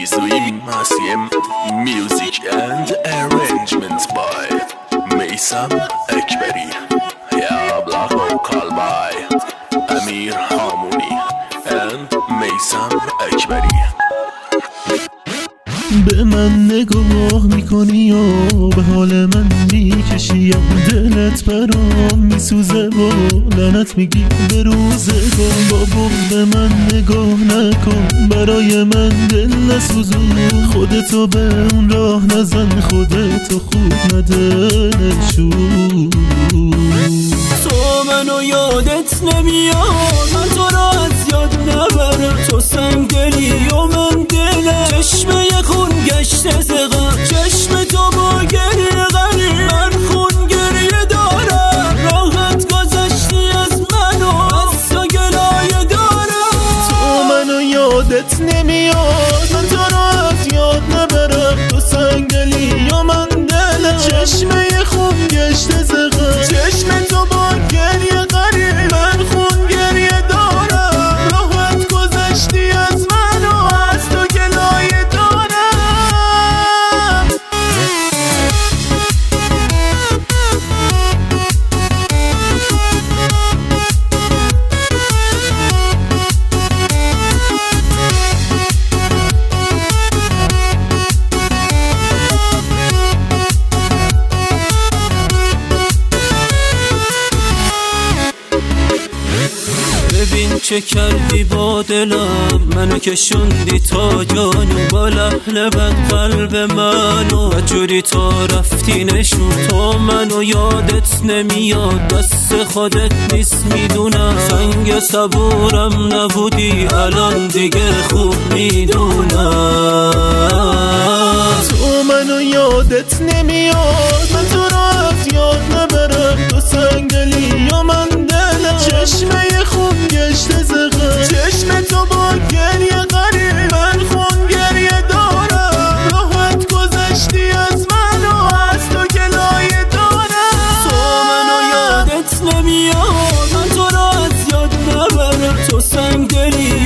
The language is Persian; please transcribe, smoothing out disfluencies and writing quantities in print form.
Suim Masim. Music and arrangements by Meysam Ekberi. Yeah, black vocal by Amir Hamuni and Meysam Ekberi. به من نگاه میکنی و به حال من میکشی، دلت برام میسوزه و لعنت میگی به روزگار. بابا به من نگاه نکن، برای من دل نسوزون، خودتو به اون راه نزن، خودتو خوب نده نشون. تو منو یادت نمیاد، من تو را از یاد نبرم، تو سنگدلی و من دلم، چشمه خون گشته زغم، چشم تو با گریه غریب، من خون گریه دارم، راحت گذشتی از منو از تو گلایه دارم. تو منو یادت نمیاد، من تو را از یاد نبرم، تو سنگدلی و من دلم، چشمه خون گشته زغم، چشم تو با گریه غریب، من خون گریه دارم، راحت گذشتی از منو از تو گلایه دارم. ببین چه کردی با دلم، منو کشوندی تا جانو، با لحن بد قلب منو و جوری تا رفتی نشون. تو منو یادت نمیاد، دست خودت نیست میدونم، سنگ صبورم نبودی الان دیگه خوب میدونم. تو منو یادت نمیاد، من تو را از یاد نبرم، تو سنگدلی و من دلم، چشمه خون گشته زغم، چشم تو با گریه غریب، من خون گریه دارم، راحت گذشتی از منو از تو گلایه دارم. تو منو یادت نمیاد، من تو را از یاد نبرم، تو سنگدلی